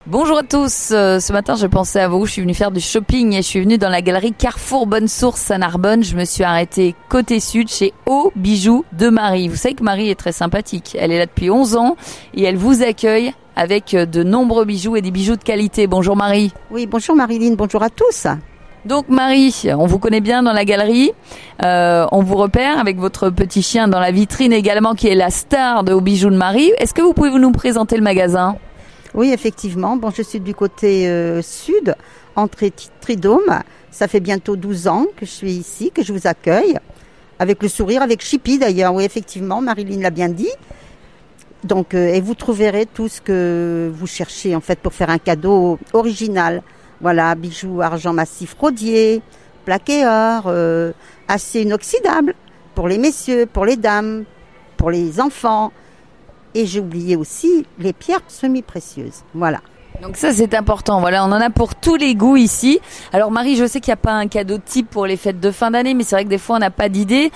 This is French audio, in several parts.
Bonjour à tous, ce matin je pensais à vous, je suis venue faire du shopping et je suis venue dans la galerie Carrefour Bonne Source à Narbonne. Je me suis arrêtée côté sud chez Aux Bijoux de Marie. Vous savez que Marie est très sympathique, elle est là depuis 11 ans et elle vous accueille avec de nombreux bijoux et des bijoux de qualité. Bonjour Marie. Oui, bonjour Marilyn, bonjour à tous. Donc Marie, on vous connaît bien dans la galerie, on vous repère avec votre petit chien dans la vitrine également qui est la star de Aux Bijoux de Marie. Est-ce que vous pouvez nous présenter le magasin ? Oui, effectivement. Bon, je suis du côté sud, entrée Tridôme. Ça fait bientôt 12 ans que je suis ici, que je vous accueille. Avec le sourire, avec Chippy d'ailleurs. Oui, effectivement, Marilyn l'a bien dit. Donc, et vous trouverez tout ce que vous cherchez en fait pour faire un cadeau original. Voilà, bijoux, argent massif rodier, plaqué or, acier inoxydable pour les messieurs, pour les dames, pour les enfants. Et j'ai oublié aussi les pierres semi-précieuses. Voilà. Donc ça c'est important, voilà, on en a pour tous les goûts ici. Alors Marie, je sais qu'il n'y a pas un cadeau type pour les fêtes de fin d'année, mais c'est vrai que des fois on n'a pas d'idée.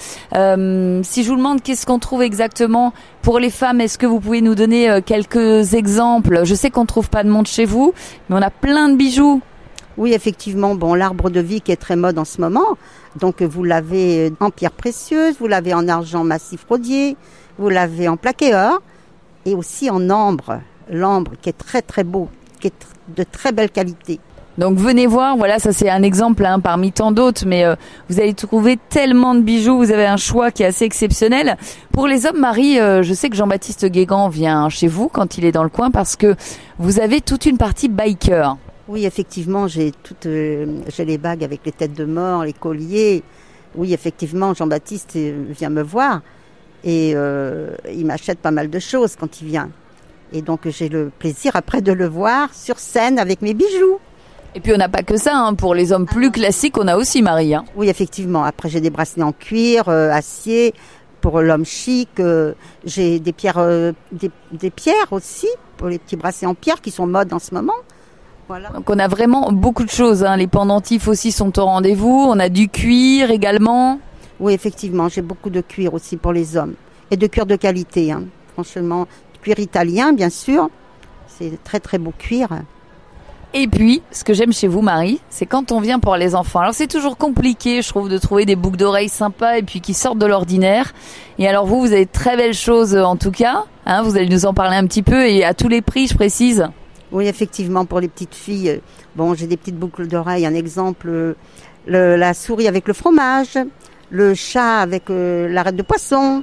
Si je vous demande qu'est-ce qu'on trouve exactement pour les femmes, est-ce que vous pouvez nous donner quelques exemples ? Je sais qu'on ne trouve pas de montre chez vous, mais on a plein de bijoux. Oui, effectivement, bon, l'arbre de vie qui est très mode en ce moment. Donc vous l'avez en pierres précieuses, vous l'avez en argent massif rodier, vous l'avez en plaqué or. Et aussi en ambre, l'ambre qui est très très beau, qui est de très belle qualité. Donc venez voir, voilà, ça c'est un exemple parmi tant d'autres, mais vous allez trouver tellement de bijoux, vous avez un choix qui est assez exceptionnel. Pour les hommes, Marie, je sais que Jean-Baptiste Guégan vient chez vous quand il est dans le coin parce que vous avez toute une partie biker. Oui, effectivement, j'ai les bagues avec les têtes de mort, les colliers. Oui, effectivement, Jean-Baptiste vient me voir. Et il m'achète pas mal de choses quand il vient. Et donc j'ai le plaisir après de le voir sur scène avec mes bijoux. Et puis on n'a pas que ça, pour les hommes plus classiques, on a aussi Marie. Oui, effectivement. Après j'ai des bracelets en cuir, acier, pour l'homme chic. J'ai des pierres, des pierres aussi, pour les petits bracelets en pierre qui sont mode en ce moment. Voilà. Donc on a vraiment beaucoup de choses. Les pendentifs aussi sont au rendez-vous. On a du cuir également. Oui, effectivement, j'ai beaucoup de cuir aussi pour les hommes. Et de cuir de qualité, franchement. Cuir italien, bien sûr. C'est très, très beau cuir. Et puis, ce que j'aime chez vous, Marie, c'est quand on vient pour les enfants. Alors, c'est toujours compliqué, je trouve, de trouver des boucles d'oreilles sympas et puis qui sortent de l'ordinaire. Et alors, vous avez de très belles choses, en tout cas. Vous allez nous en parler un petit peu et à tous les prix, je précise. Oui, effectivement, pour les petites filles. Bon, j'ai des petites boucles d'oreilles. Un exemple, la souris avec le fromage. Le chat avec l'arête de poisson,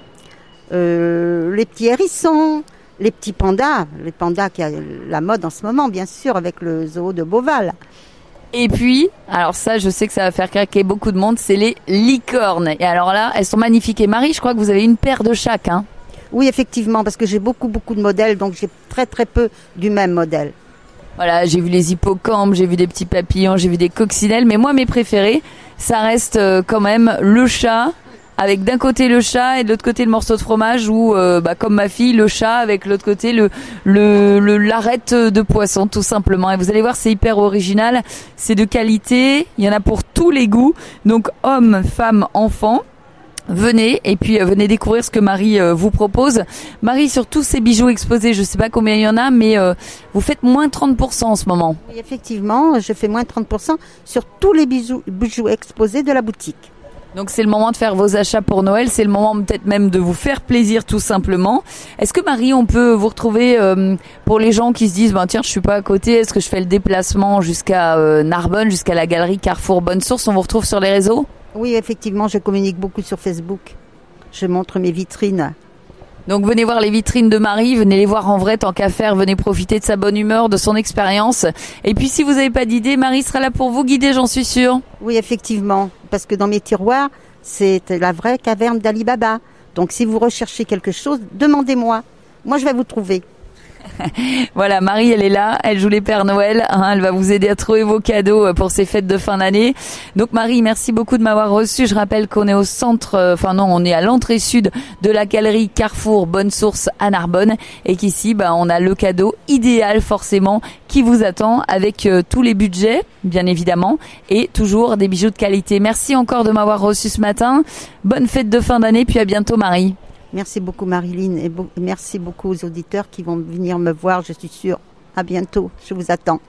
les petits hérissons, les petits pandas, les pandas qui a la mode en ce moment, bien sûr, avec le zoo de Beauval. Et puis, alors ça, je sais que ça va faire craquer beaucoup de monde, c'est les licornes. Et alors là, elles sont magnifiques. Et Marie, je crois que vous avez une paire de chaque, Oui, effectivement, parce que j'ai beaucoup de modèles, donc j'ai très très peu du même modèle. Voilà, j'ai vu les hippocampes, j'ai vu des petits papillons, j'ai vu des coccinelles, mais moi, mes préférés, ça reste quand même le chat, avec d'un côté le chat et de l'autre côté le morceau de fromage, ou comme ma fille, le chat avec l'autre côté l'arête de poisson, tout simplement. Et vous allez voir, c'est hyper original, c'est de qualité, il y en a pour tous les goûts, donc hommes, femmes, enfants. Venez et puis venez découvrir ce que Marie vous propose. Marie, sur tous ces bijoux exposés, je sais pas combien il y en a, mais vous faites moins 30% en ce moment. Oui, effectivement, je fais moins 30% sur tous les bijoux exposés de la boutique. Donc c'est le moment de faire vos achats pour Noël, c'est le moment peut-être même de vous faire plaisir tout simplement. Est-ce que Marie, on peut vous retrouver pour les gens qui se disent tiens, je suis pas à côté, est-ce que je fais le déplacement jusqu'à Narbonne, jusqu'à la galerie Carrefour Bonne Source, on vous retrouve sur les réseaux ? Oui, effectivement, je communique beaucoup sur Facebook. Je montre mes vitrines. Donc venez voir les vitrines de Marie, venez les voir en vrai tant qu'à faire, venez profiter de sa bonne humeur, de son expérience. Et puis si vous n'avez pas d'idée, Marie sera là pour vous guider, j'en suis sûre. Oui, effectivement, parce que dans mes tiroirs, c'est la vraie caverne d'Ali Baba. Donc si vous recherchez quelque chose, demandez-moi. Moi, je vais vous trouver. Voilà, Marie, elle est là, elle joue les Pères Noël, elle va vous aider à trouver vos cadeaux pour ces fêtes de fin d'année. Donc Marie, merci beaucoup de m'avoir reçu. Je rappelle qu'on est au centre, on est à l'entrée sud de la galerie Carrefour Bonne Source à Narbonne et qu'ici, on a le cadeau idéal forcément qui vous attend avec tous les budgets, bien évidemment, et toujours des bijoux de qualité. Merci encore de m'avoir reçu ce matin. Bonne fête de fin d'année, puis à bientôt Marie. Merci beaucoup Marilyn et merci beaucoup aux auditeurs qui vont venir me voir, je suis sûre. À bientôt, je vous attends.